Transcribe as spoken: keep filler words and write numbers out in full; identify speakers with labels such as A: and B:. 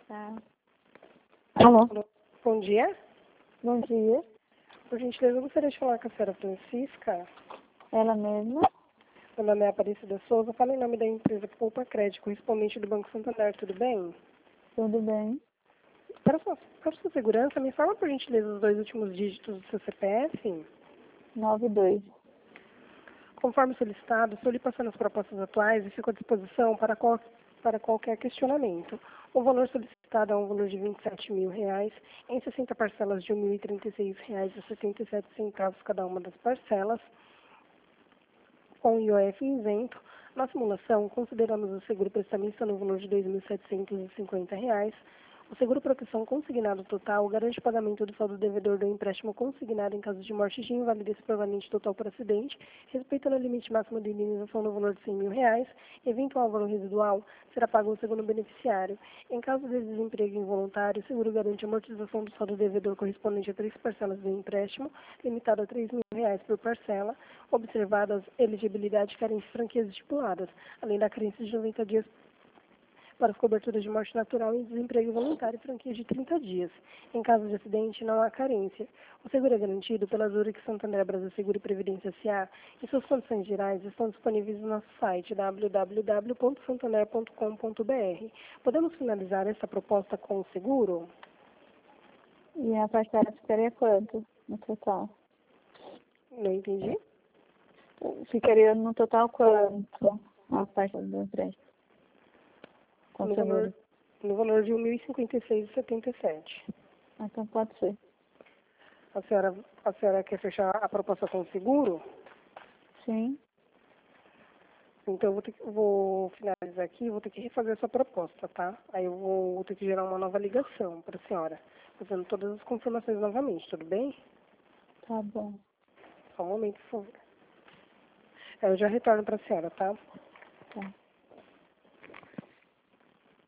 A: Tá. Alô?
B: Alô, bom dia.
A: Bom dia.
B: Por gentileza, eu gostaria de falar com a senhora Francisca.
A: Ela mesma?
B: Meu nome é Aparecida Souza. Fala em nome da empresa Poupa Crédito, correspondente do Banco Santander. Tudo bem?
A: Tudo bem?
B: Para sua, para sua segurança, me fala, por gentileza, os dois últimos dígitos do seu C P F.
A: nove dois.
B: Conforme solicitado, estou lhe passando as propostas atuais e fico à disposição para, qual, para qualquer questionamento. O valor solicitado é um valor de vinte e sete mil reais, em sessenta parcelas de mil e trinta e seis reais e setenta e sete centavos cada uma das parcelas, com I O F isento. Na simulação, consideramos o seguro prestamista no valor de dois mil setecentos e cinquenta reais. O seguro proteção consignado total garante o pagamento do saldo devedor do empréstimo consignado em caso de morte de invalidez permanente total por acidente, respeitando o limite máximo de indenização no valor de cem mil reais. Eventual valor residual será pago ao segundo beneficiário. Em caso de desemprego involuntário, o seguro garante a amortização do saldo devedor correspondente a três parcelas do empréstimo, limitado a três mil reais por parcela, observadas elegibilidade, carência e franquias estipuladas, além da carência de noventa dias para as coberturas de morte natural e desemprego voluntário e franquia de trinta dias. Em caso de acidente, não há carência. O seguro é garantido pela Zurich Santander Brasil Seguro e Previdência S A e suas condições gerais estão disponíveis no nosso site w w w ponto santander ponto com ponto b r. Podemos finalizar essa proposta com o seguro?
A: E a parcela ficaria quanto no total?
B: Não entendi.
A: Ficaria no total quanto a parcela do empréstimo? Com
B: No
A: seguro.
B: valor, no valor de mil e cinquenta e seis reais e setenta e sete centavos.
A: Ah, então pode ser.
B: A senhora, a senhora quer fechar a proposta com o seguro?
A: Sim.
B: Então, eu vou, ter que, vou finalizar aqui e vou ter que refazer essa proposta, tá? Aí eu vou, vou ter que gerar uma nova ligação para a senhora, fazendo todas as confirmações novamente, tudo bem?
A: Tá bom.
B: Só um momento, por favor. Aí eu já retorno para a senhora, tá?